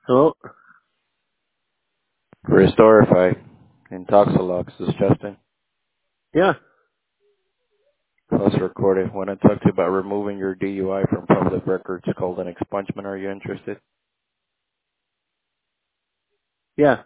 Hello? Restorify and Toxalox is Justin. Yeah, Calls recorded. When I talk to you about removing your DUI from public records called an expungement, are you interested? yeah.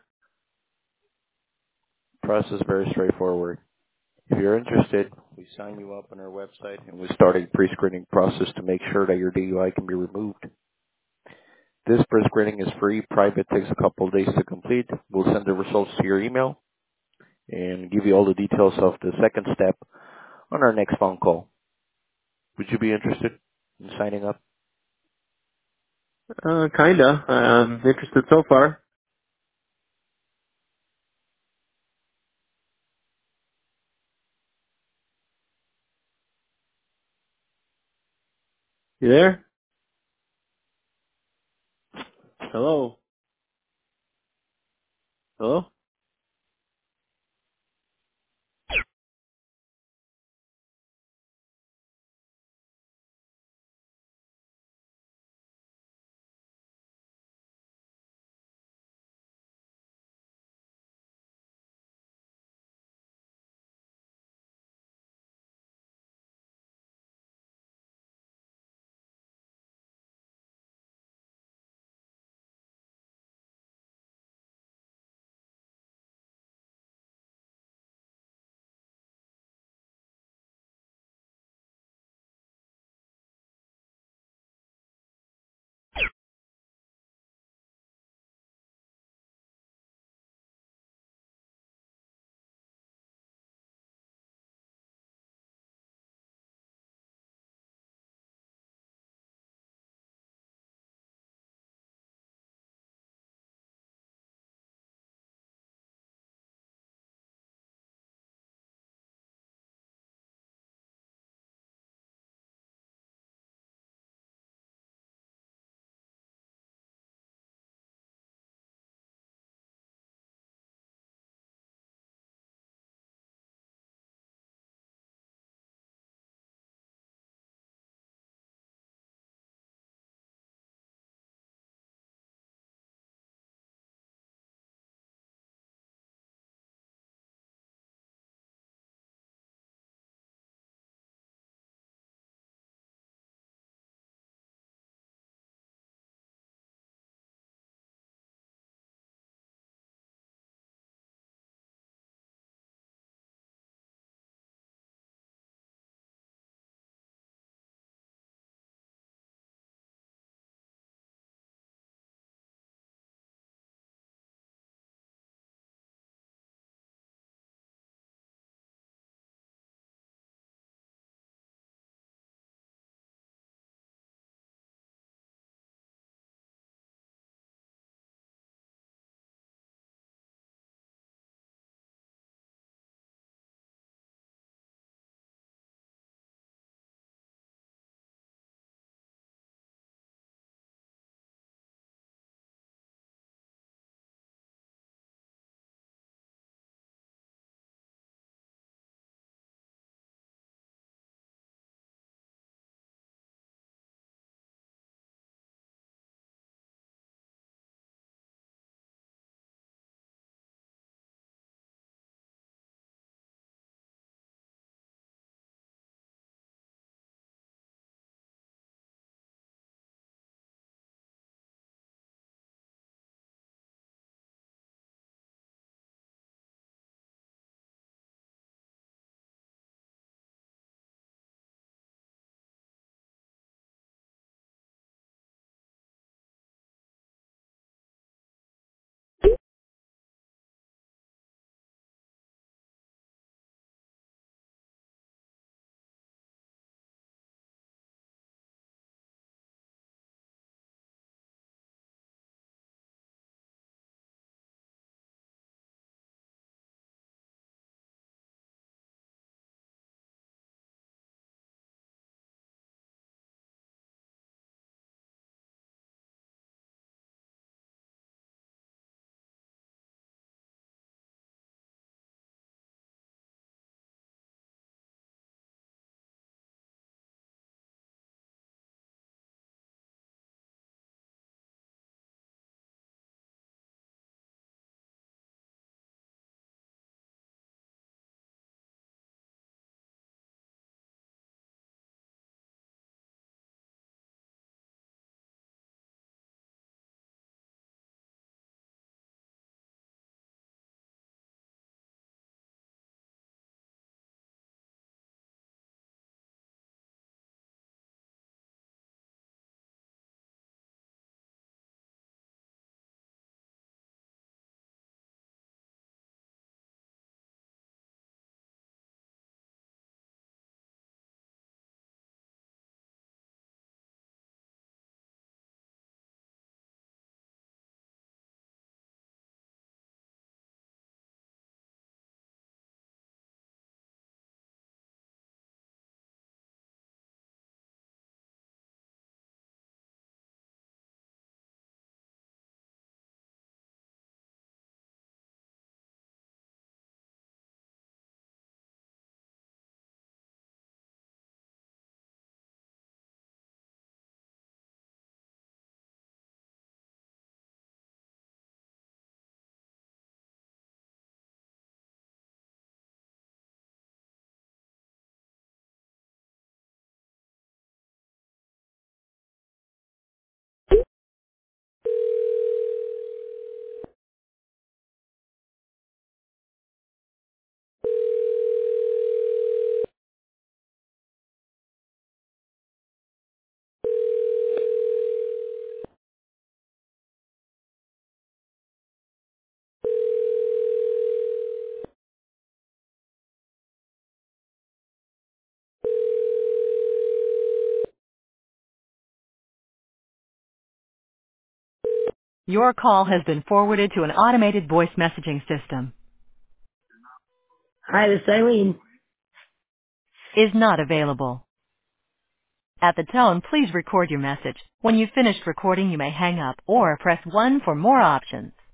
Process very straightforward. If you're interested, we sign you up on our website and we start a pre-screening process to make sure that your DUI can be removed. This pre-screening is free, private, takes a couple of days to complete. We'll send the results to your email and give you all the details of the second step on our next phone call. Would you be interested in signing up? Kinda. I'm interested so far. You there? Hello? Hello? Your call has been forwarded to an automated voice messaging system. Hi, this is Eileen. Is not available. At the tone, please record your message. When you've finished recording, you may hang up or press 1 for more options.